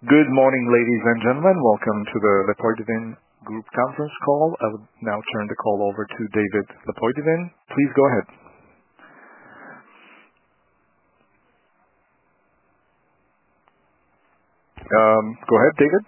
Good morning, ladies and gentlemen. Welcome to the Lepoidevin Group conference call. I would now turn the call over to David Lepoidevin. Please go ahead. Go ahead, David.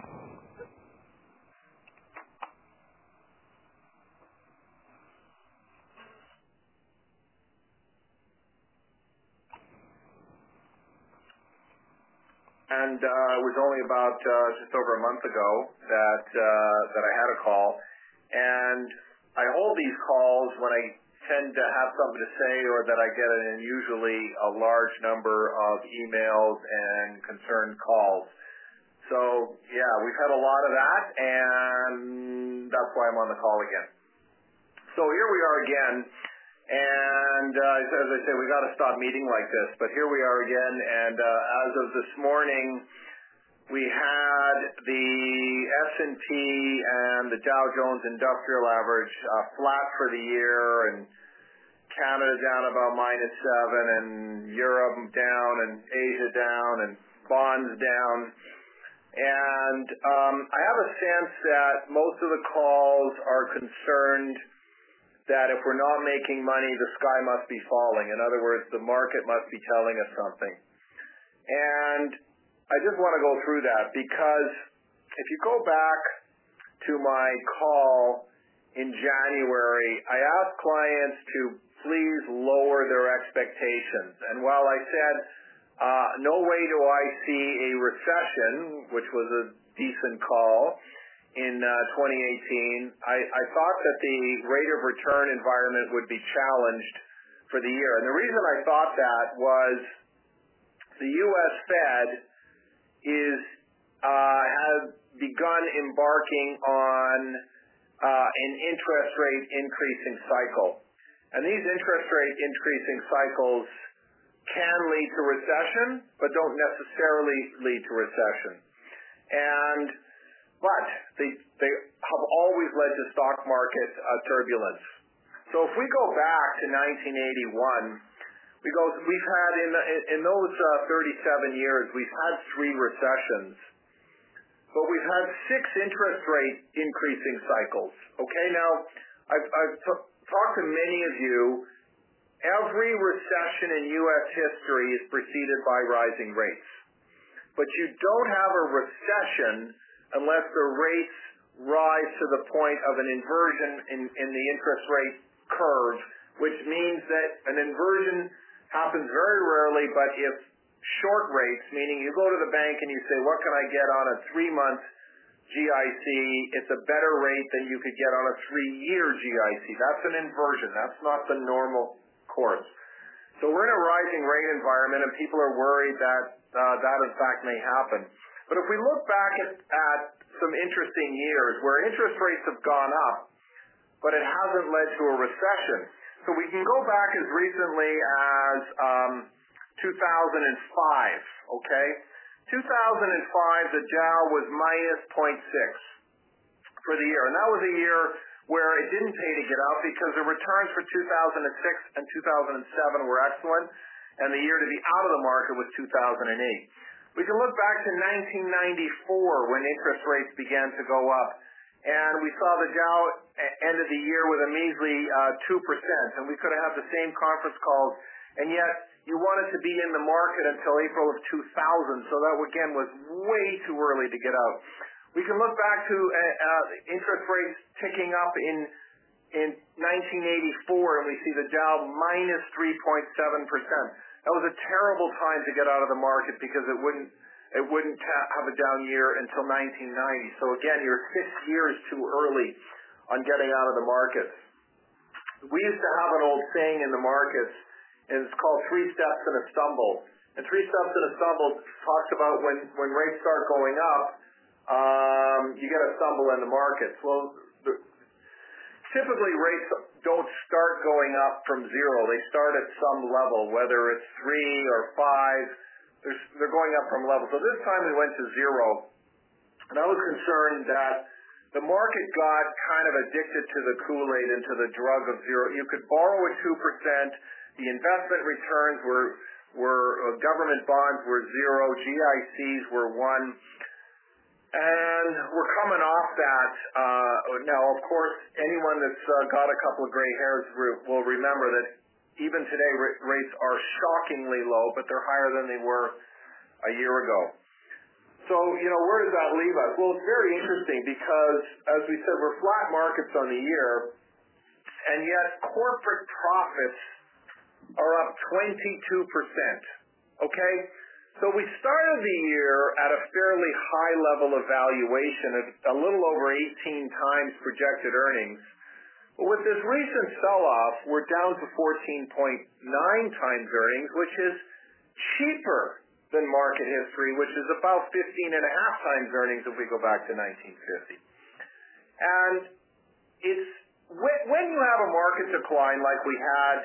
And it was only about just over a month ago that I had a call, and I hold these calls when I tend to have something to say, or that I get an unusually a large number of emails and concerned calls. So yeah, we've had a lot of that, and that's why I'm on the call again. So here we are again. And as I say, we got to stop meeting like this. But here we are again, and as of this morning, we had the S&P and the Dow Jones Industrial Average flat for the year, and Canada down about -7, and Europe down, and Asia down, and bonds down. And I have a sense that most of the calls are concerned that if we're not making money, the sky must be falling. In other words, the market must be telling us something. And I just want to go through that, because if you go back to my call in January, I asked clients to please lower their expectations. And while I said, no way do I see a recession, which was a decent call, in 2018, I thought that the rate of return environment would be challenged for the year. And the reason I thought that was the U.S. Fed has begun embarking on an interest rate increasing cycle. And these interest rate increasing cycles can lead to recession, but don't necessarily lead to recession. But they have always led to stock market turbulence. So if we go back to 1981, we've had in those 37 years, we've had 3 recessions, but we've had 6 interest rate increasing cycles. Okay, now I've talked to many of you. Every recession in U.S. history is preceded by rising rates, but you don't have a recession unless the rates rise to the point of an inversion in the interest rate curve, which means that an inversion happens very rarely, but if short rates, meaning you go to the bank and you say, what can I get on a 3-month GIC, it's a better rate than you could get on a 3-year GIC. That's an inversion. That's not the normal course. So we're in a rising rate environment, and people are worried that that in fact may happen. But if we look back at some interesting years where interest rates have gone up, but it hasn't led to a recession. So we can go back as recently as 2005, okay? 2005, the Dow was -0.6 for the year. And that was a year where it didn't pay to get out because the returns for 2006 and 2007 were excellent, and the year to be out of the market was 2008. We can look back to 1994 when interest rates began to go up, and we saw the Dow end of the year with a measly 2%, and we could have had the same conference calls, and yet you wanted to be in the market until April of 2000, so that again was way too early to get out. We can look back to interest rates ticking up in 1984, and we see the Dow -3.7%. That was a terrible time to get out of the market because it wouldn't have a down year until 1990. So again, you're 6 years too early on getting out of the markets. We used to have an old saying in the markets, and it's called 3 steps and a stumble. And 3 steps and a stumble talks about when rates start going up, you get a stumble in the markets. Well, typically rates don't start going up from zero. They start at some level, whether it's 3 or 5. They're going up from level. So this time we went to 0, and I was concerned that the market got kind of addicted to the Kool-Aid and to the drug of zero. You could borrow at 2%. The investment returns were government bonds were 0. GICs were 1. And we're coming off that. Now, of course, anyone that's got a couple of gray hairs will remember that even today rates are shockingly low, but they're higher than they were a year ago. So, where does that leave us? Well, it's very interesting because, as we said, we're flat markets on the year, and yet corporate profits are up 22%. Okay? So we started the year at a fairly high level of valuation, at a little over 18 times projected earnings. But with this recent sell-off, we're down to 14.9 times earnings, which is cheaper than market history, which is about 15 and a half times earnings if we go back to 1950. And it's when you have a market decline like we had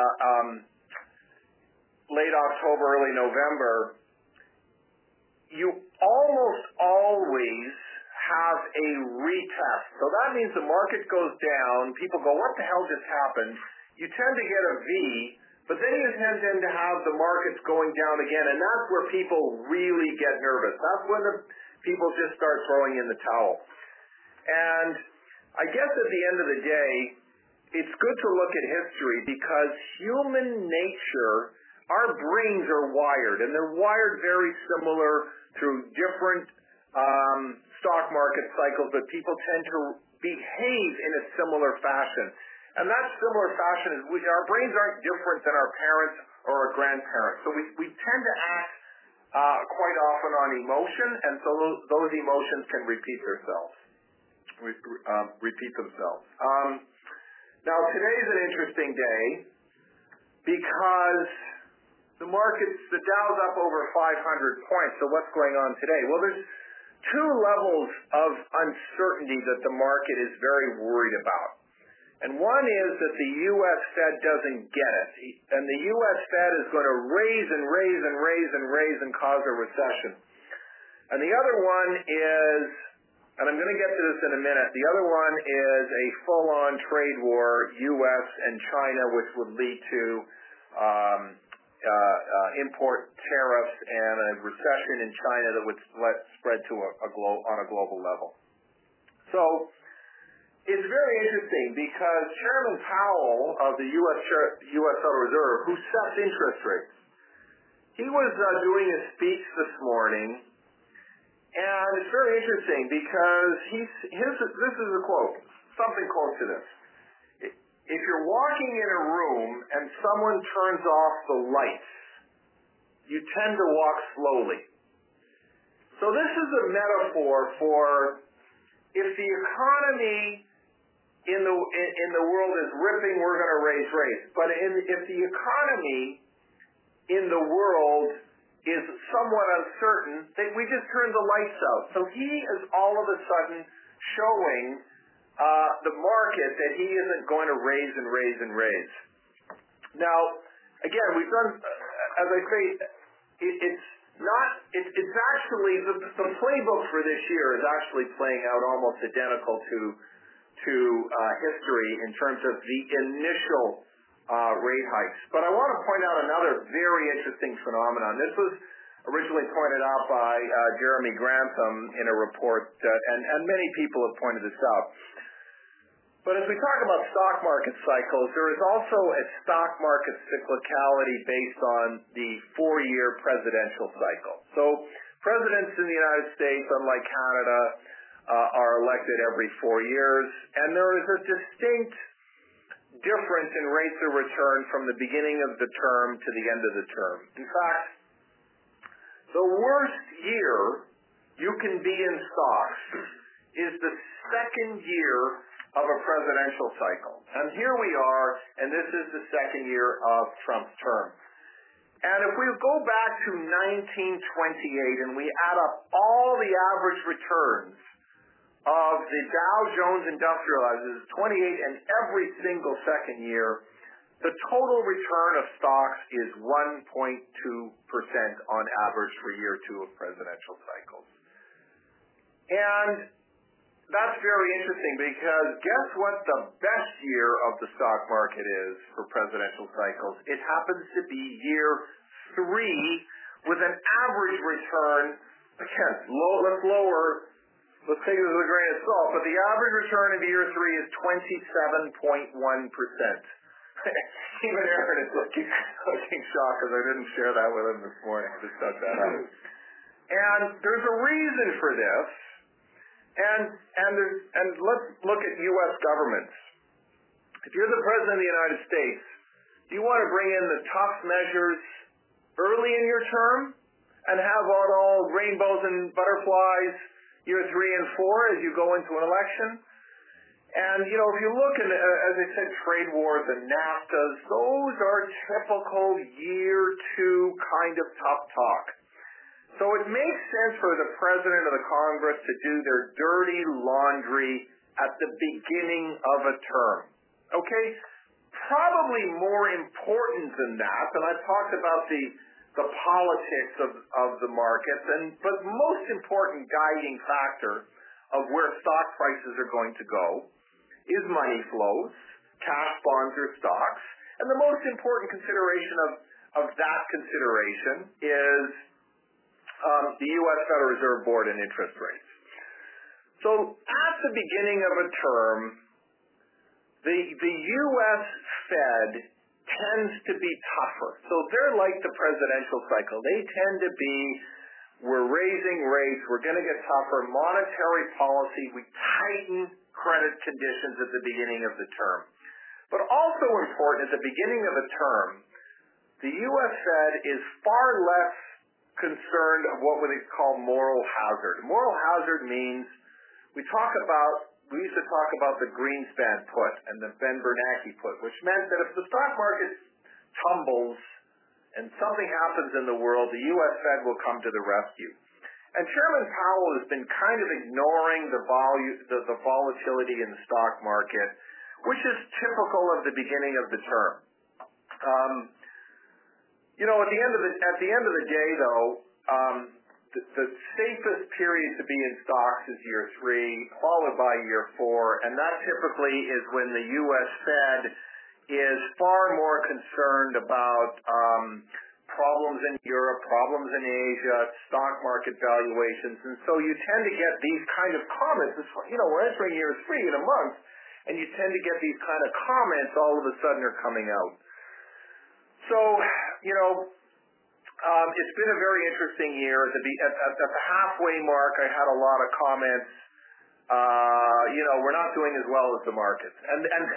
late October, early November, you almost always have a retest. So that means the market goes down, people go, what the hell just happened? You tend to get a V, but then you tend to have the markets going down again, and that's where people really get nervous. That's when the people just start throwing in the towel. And I guess at the end of the day, it's good to look at history because human nature, our brains are wired, and they're wired very similar through different stock market cycles, but people tend to behave in a similar fashion. And that similar fashion is our brains aren't different than our parents or our grandparents. So we tend to act quite often on emotion, and so those emotions can repeat themselves. Now, today's an interesting day because the Dow's up over 500 points. So what's going on today? Well, there's two levels of uncertainty that the market is very worried about. And one is that the U.S. Fed doesn't get it. And the U.S. Fed is going to raise and raise and raise and raise and cause a recession. And the other one is, and I'm going to get to this in a minute, the other one is a full-on trade war, U.S. and China, which would lead to import tariffs and a recession in China that would spread to on a global level. So it's very interesting because Chairman Powell of the U.S. Federal Reserve, who sets interest rates, he was doing a speech this morning, and it's very interesting because this is a quote, something close to this. If you're walking in a room and someone turns off the lights, you tend to walk slowly. So this is a metaphor for if the economy in the world is ripping, we're going to raise rates. But if the economy in the world is somewhat uncertain, then we just turn the lights out. So he is all of a sudden showing the market that he isn't going to raise and raise and raise. Now, again, we've done, as I say, it's actually, the playbook for this year is actually playing out almost identical to history in terms of the initial rate hikes. But I want to point out another very interesting phenomenon. This was originally pointed out by Jeremy Grantham in a report, and many people have pointed this out. But as we talk about stock market cycles, there is also a stock market cyclicality based on the 4-year presidential cycle. So presidents in the United States, unlike Canada, are elected every 4 years, and there is a distinct difference in rates of return from the beginning of the term to the end of the term. In fact, the worst year you can be in stocks is the second year of a presidential cycle. And here we are, and this is the second year of Trump's term. And if we go back to 1928 and we add up all the average returns of the Dow Jones Industrial Average, 28 and every single second year, the total return of stocks is 1.2% on average for year 2 of presidential cycles. And that's very interesting because guess what the best year of the stock market is for presidential cycles? It happens to be year 3 with an average return, again, let's lower let's take it with a grain of salt, but the average return of year 3 is 27.1%. Even Aaron is looking shocked because I didn't share that with him this morning. I just dug that out. And there's a reason for this. And let's look at U.S. governments. If you're the President of the United States, do you want to bring in the tough measures early in your term and have all rainbows and butterflies year 3 and 4 as you go into an election? And, you know, if you look at, as I said, trade wars and NAFTAs, those are typical year 2 kind of tough talk. So it makes sense for the President of the Congress to do their dirty laundry at the beginning of a term. Okay? Probably more important than that, and I've talked about the politics of the markets, but most important guiding factor of where stock prices are going to go is money flows, cash, bonds, or stocks. And the most important consideration of that consideration is the U.S. Federal Reserve Board and interest rates. So at the beginning of a term, the U.S. Fed tends to be tougher. So they're like the presidential cycle. They tend to be, we're raising rates, we're going to get tougher. Monetary policy, we tighten credit conditions at the beginning of the term. But also important, at the beginning of a term, the U.S. Fed is far less concerned of what we call moral hazard. Moral hazard means we used to talk about the Greenspan put and the Ben Bernanke put, which meant that if the stock market tumbles and something happens in the world, the U.S. Fed will come to the rescue. And Chairman Powell has been kind of ignoring the volatility in the stock market, which is typical of the beginning of the term. You know, at the end of the day, though, the safest period to be in stocks is year 3, followed by year 4, and that typically is when the U.S. Fed is far more concerned about problems in Europe, problems in Asia, stock market valuations, and so you tend to get these kind of comments. You know, we're entering year 3 in a month, and you tend to get these kind of comments all of a sudden are coming out. So, you know, it's been a very interesting year. At the halfway mark, I had a lot of comments. You know, we're not doing as well as the markets. And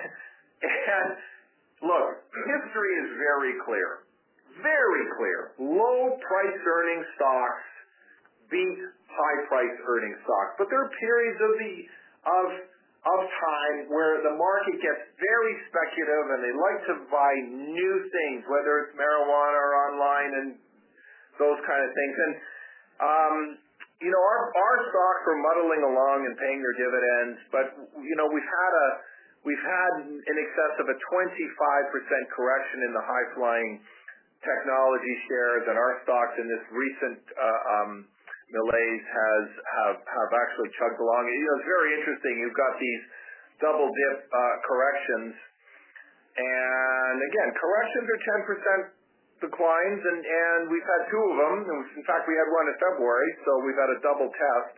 look, history is very clear. Very clear. Low price earning stocks beat high price earning stocks. But there are periods of time where the market gets very speculative and they like to buy new things, whether it's marijuana or online and those kind of things. And you know, our stocks are muddling along and paying their dividends, but you know, we've had in excess of a 25% correction in the high flying technology shares, and our stocks in this recent malaise have actually chugged along. You know, it's very interesting. You've got these double dip corrections, and again, corrections are 10% declines, and we've had 2 of them. In fact, we had one in February, so we've had a double test.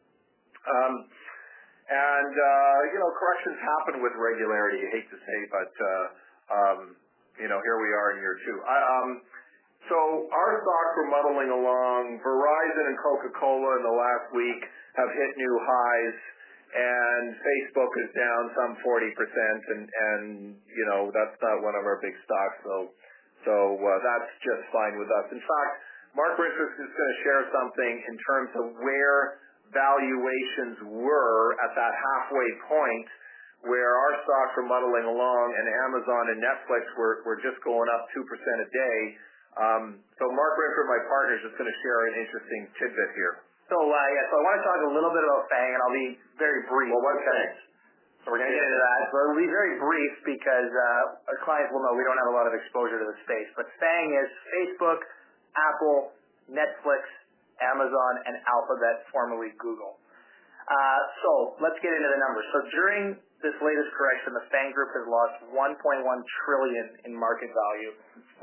You know, corrections happen with regularity. You hate to say, but you know, here we are in year 2. So our stocks were muddling along. Verizon and Coca-Cola in the last week have hit new highs, and Facebook is down some 40%, and you know, that's not one of our big stocks, so that's just fine with us. In fact, Mark Richards is going to share something in terms of where valuations were at that halfway point, where our stocks were muddling along, and Amazon and Netflix were just going up 2% a day. So Mark Richards, my partner, is just going to share an interesting tidbit here. So I want to talk a little bit about FANG, and I'll be very brief. Well, what's FANG? So we're going to get into that. So I'll be very brief because our clients will know we don't have a lot of exposure to the space. But FANG is Facebook, Apple, Netflix, Amazon, and Alphabet, formerly Google. So let's get into the numbers. So during this latest correction, the FANG Group has lost $1.1 trillion in market value,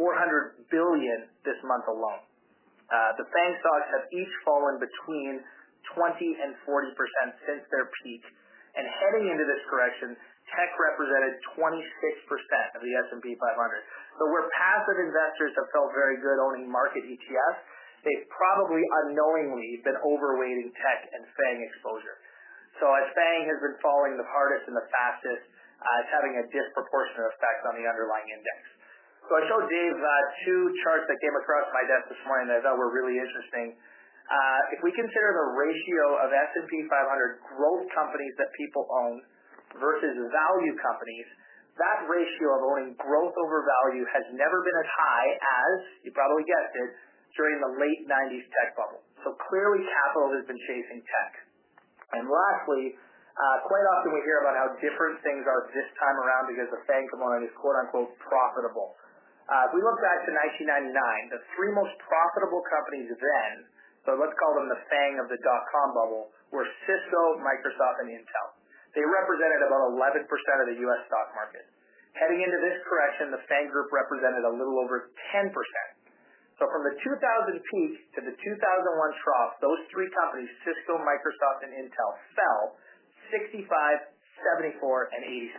$400 billion this month alone. The FANG stocks have each fallen between 20 and 40% since their peak. And heading into this correction, tech represented 26% of the S&P 500. So where passive investors have felt very good owning market ETFs, they've probably unknowingly been overweighting tech and FANG exposure. So as FANG has been falling the hardest and the fastest, it's having a disproportionate effect on the underlying index. So I showed Dave two charts that came across my desk this morning that I thought were really interesting. If we consider the ratio of S&P 500 growth companies that people own versus value companies, that ratio of owning growth over value has never been as high as, you probably guessed it, during the late 90s tech bubble. So clearly capital has been chasing tech. And lastly, quite often we hear about how different things are this time around because the FANG component is quote-unquote profitable. If we look back to 1999, the three most profitable companies then, so let's call them the FANG of the dot-com bubble, were Cisco, Microsoft, and Intel. They represented about 11% of the U.S. stock market. Heading into this correction, the FANG group represented a little over 10%. So from the 2000 peak to the 2001 trough, those three companies, Cisco, Microsoft, and Intel, fell 65, 74, and 86%.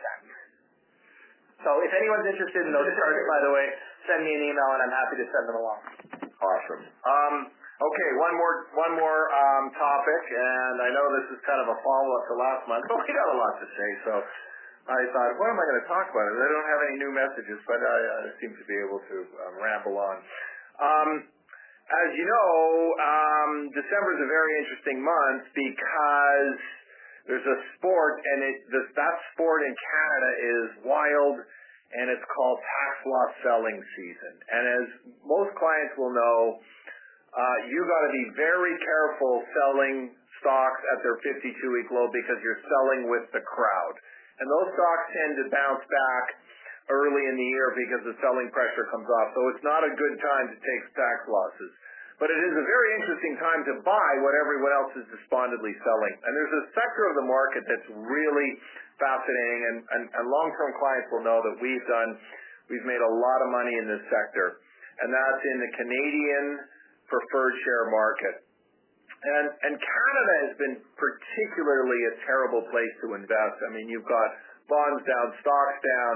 So if anyone's interested in those charts, by the way, send me an email and I'm happy to send them along. Awesome. Okay, one more topic, and I know this is kind of a follow-up to last month, but we got a lot to say, so I thought, what am I going to talk about? I don't have any new messages, but I seem to be able to ramble on. As you know, December is a very interesting month because there's a sport, and that sport in Canada is wild, and it's called tax loss selling season. And as most clients will know, you got to be very careful selling stocks at their 52-week low because you're selling with the crowd. And those stocks tend to bounce back early in the year because the selling pressure comes off. So it's not a good time to take tax losses. But it is a very interesting time to buy what everyone else is despondently selling. And there's a sector of the market that's really fascinating, and long-term clients will know that we've made a lot of money in this sector. And that's in the Canadian preferred share market. And Canada has been particularly a terrible place to invest. I mean, you've got bonds down, stocks down,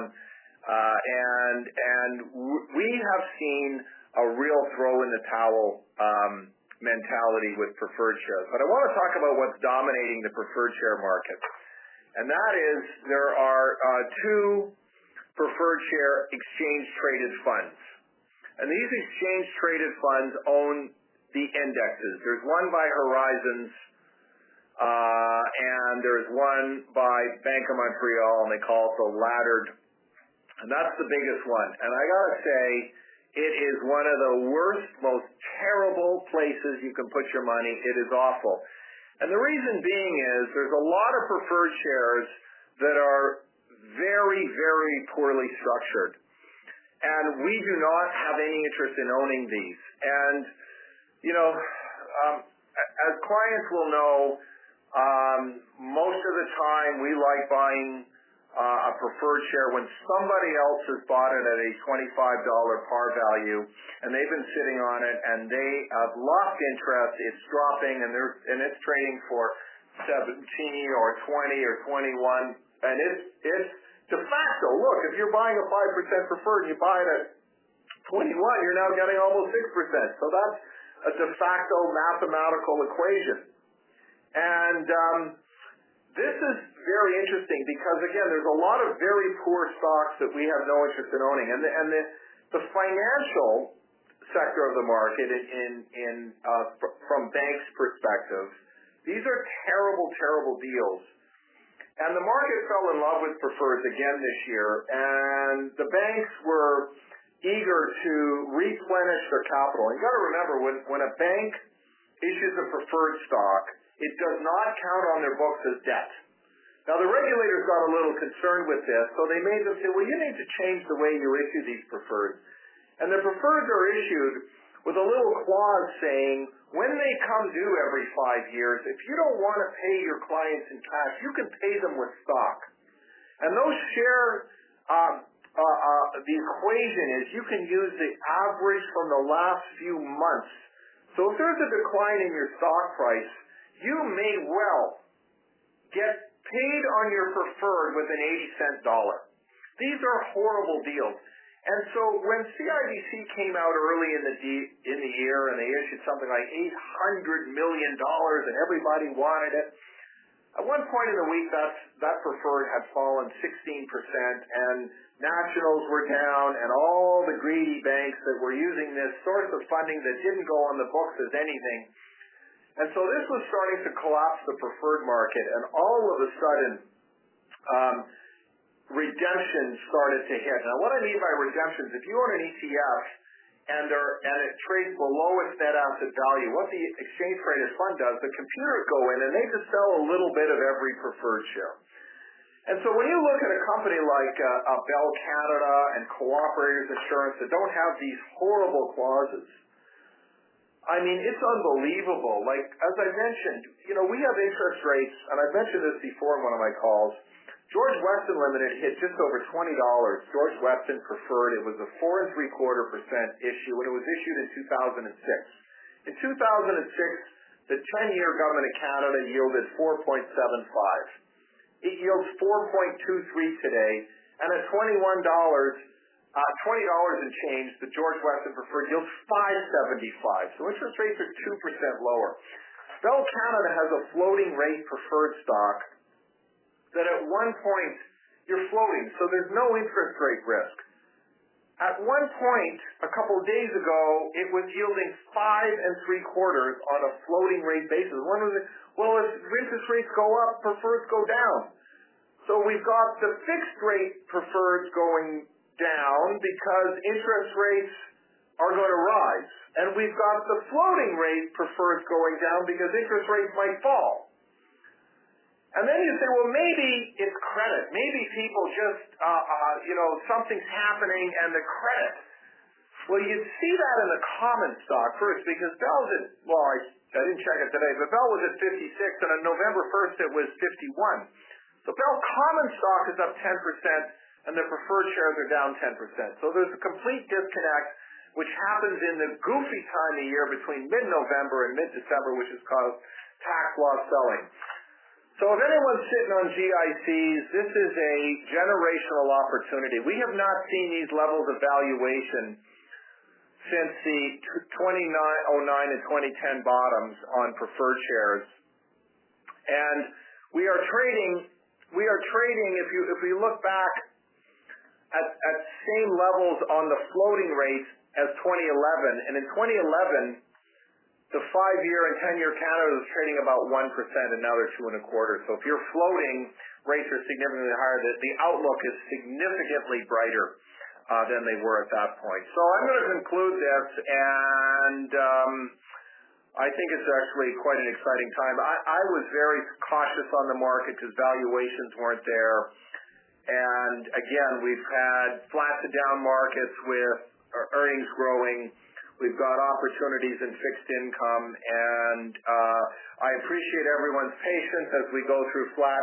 and we have seen a real throw in the towel mentality with preferred shares. But I want to talk about what's dominating the preferred share market. And that is there are two preferred share exchange-traded funds. And these exchange-traded funds own the indexes. There's one by Horizons, and there's one by Bank of Montreal, and they call it the laddered. And that's the biggest one. And I got to say, it is one of the worst, most terrible places you can put your money. It is awful. And the reason being is there's a lot of preferred shares that are very, very poorly structured. And we do not have any interest in owning these. And, you know, as clients will know, most of the time we like buying a preferred share when somebody else has bought it at a $25 par value, and they've been sitting on it, and they have lost interest. It's dropping, and it's trading for 17 or 20 or 21, and it's de facto. Look, if you're buying a 5% preferred, and you buy it at 21, you're now getting almost 6%. So that's a de facto mathematical equation, and this is very interesting because, again, there's a lot of very poor stocks that we have no interest in owning. And the financial sector of the market from banks' perspective, these are terrible, terrible deals. And the market fell in love with preferreds again this year, and the banks were eager to replenish their capital. And you got to remember, when a bank issues a preferred stock, it does not count on their books as debt. Now, the regulators got a little concerned with this, so they made them say, well, you need to change the way you issue these preferreds. And the preferreds are issued with a little clause saying, when they come due every 5 years, if you don't want to pay your clients in cash, you can pay them with stock. And those share, the equation is you can use the average from the last few months. So if there's a decline in your stock price, you may well get paid on your preferred with an 80-cent dollar. These are horrible deals. And so when CIBC came out early in the year and they issued something like $800 million and everybody wanted it, at one point in the week that preferred had fallen 16% and nationals were down and all the greedy banks that were using this source of funding that didn't go on the books as anything. And so this was starting to collapse the preferred market, and all of a sudden redemptions started to hit. Now, what I mean by redemptions, if you own an ETF and it trades below its net asset value, what the exchange traded fund does, the computers go in and they just sell a little bit of every preferred share. And so when you look at a company like Bell Canada and Cooperators Insurance that don't have these horrible clauses, I mean, it's unbelievable. Like, as I mentioned, we have interest rates, and I've mentioned this before in one of my calls. George Weston Limited hit just over $20. George Weston preferred. It was a 4.75% issue when it was issued in 2006. In 2006, the 10-year government of Canada yielded 4.75. It yields 4.23 today, and at $20 and change, the George Weston preferred yields 5.75. So interest rates are 2% lower. Bell Canada has a floating rate preferred stock that at one point you're floating, so there's no interest rate risk. At one point, a couple of days ago, it was yielding 5.75 on a floating rate basis. Well, if interest rates go up, preferreds go down. So we've got the fixed rate preferreds going down because interest rates are going to rise. And we've got the floating rate preferreds going down because interest rates might fall. And then you say, well, maybe it's credit. Maybe people just, something's happening and the credit. Well, you'd see that in the common stock first because Bell's at, I didn't check it today, but Bell was at 56 and on November 1st it was 51. So Bell common stock is up 10% and the preferred shares are down 10%. So there's a complete disconnect which happens in the goofy time of year between mid-November and mid-December, which is called tax loss selling. So if anyone's sitting on GICs, this is a generational opportunity. We have not seen these levels of valuation since the 2009 and 2010 bottoms on preferred shares. And we are trading, if we look back at same levels on the floating rates as 2011, and in 2011, the 5-year and 10-year Canada was trading about 1%, and now they're 2.25%. So if you're floating, rates are significantly higher. The outlook is significantly brighter than they were at that point. So I'm going to conclude this, and I think it's actually quite an exciting time. I was very cautious on the market because valuations weren't there. And again, we've had flat to down markets with earnings growing. We've got opportunities in fixed income, and I appreciate everyone's patience as we go through flat.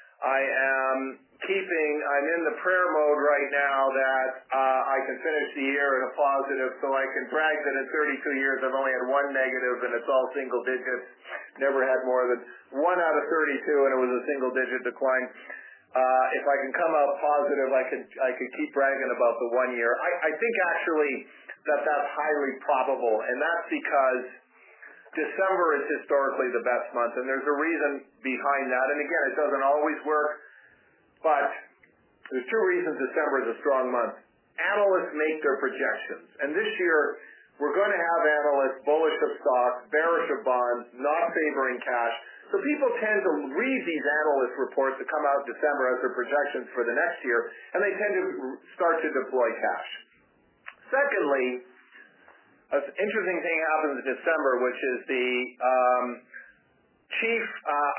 I'm in the prayer mode right now that I can finish the year in a positive, so I can brag that in 32 years I've only had one negative, and it's all single digits. Never had more than 1 out of 32, and it was a single digit decline. If I can come out positive, I could keep bragging about the 1 year. I think actually that's highly probable, and that's because December is historically the best month, and there's a reason behind that. And again, it doesn't always work, but there's 2 reasons December is a strong month. Analysts make their projections, and this year we're going to have analysts bullish of stocks, bearish of bonds, not favoring cash. So people tend to read these analyst reports that come out in December as their projections for the next year, and they tend to start to deploy cash. Secondly, an interesting thing happens in December, which is the chief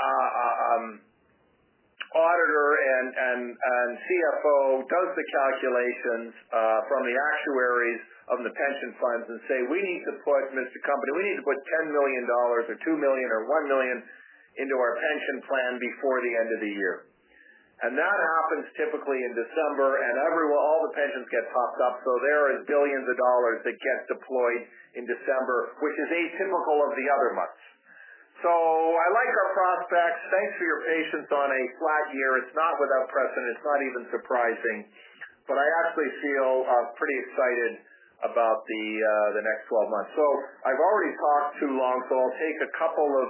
auditor and CFO does the calculations from the actuaries of the pension funds and say, we need to put, Mr. Company, we need to put $10 million or $2 million or $1 million into our pension plan before the end of the year. And that happens typically in December, and all the pensions get topped up, so there is billions of dollars that get deployed in December, which is atypical of the other months. So I like our prospects. Thanks for your patience on a flat year. It's not without precedent. It's not even surprising. But I actually feel pretty excited about the next 12 months. So I've already talked too long, so I'll take a couple of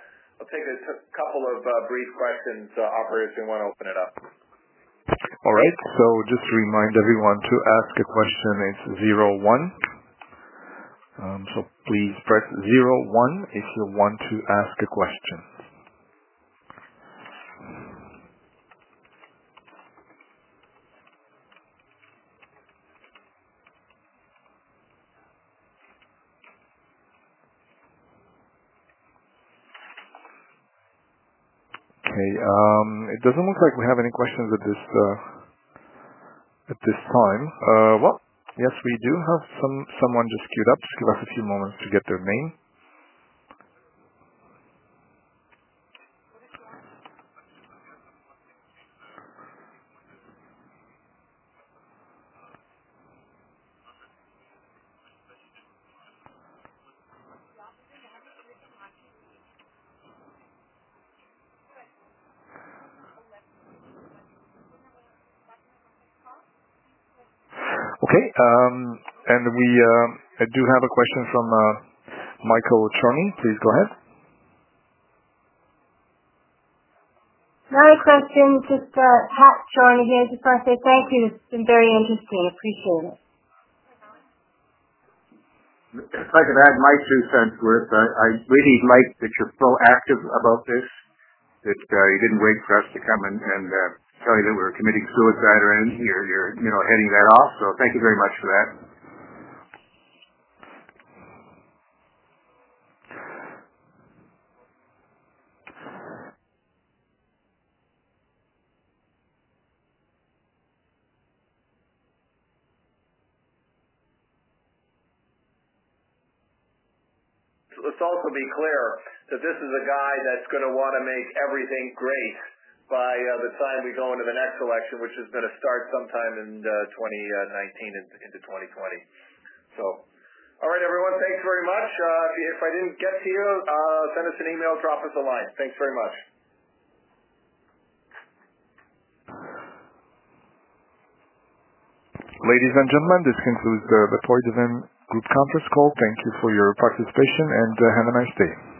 brief questions. Operators, we want to open it up. All right. So just to remind everyone to ask a question, it's 01. So please press 01 if you want to ask a question. Okay. It doesn't look like we have any questions at this time. Well, yes, we do have someone just queued up. Just give us a few moments to get their name. Okay, and we do have a question from Michael Charney. Please go ahead. Not a question, just Pat Charney here. Just want to say thank you. It's been very interesting. Appreciate it. If I could add my 2 cents worth, I really like that you're proactive about this, that you didn't wait for us to come and tell you that we're committing suicide or anything. You're heading that off. So thank you very much for that. Let's also be clear that this is a guy that's going to want to make everything great by the time we go into the next election, which is going to start sometime in 2019 into 2020. So, all right, everyone, thanks very much. If I didn't get to you, send us an email, drop us a line. Thanks very much. Ladies and gentlemen, this concludes the Lepore Devin Group conference call. Thank you for your participation and have a nice day.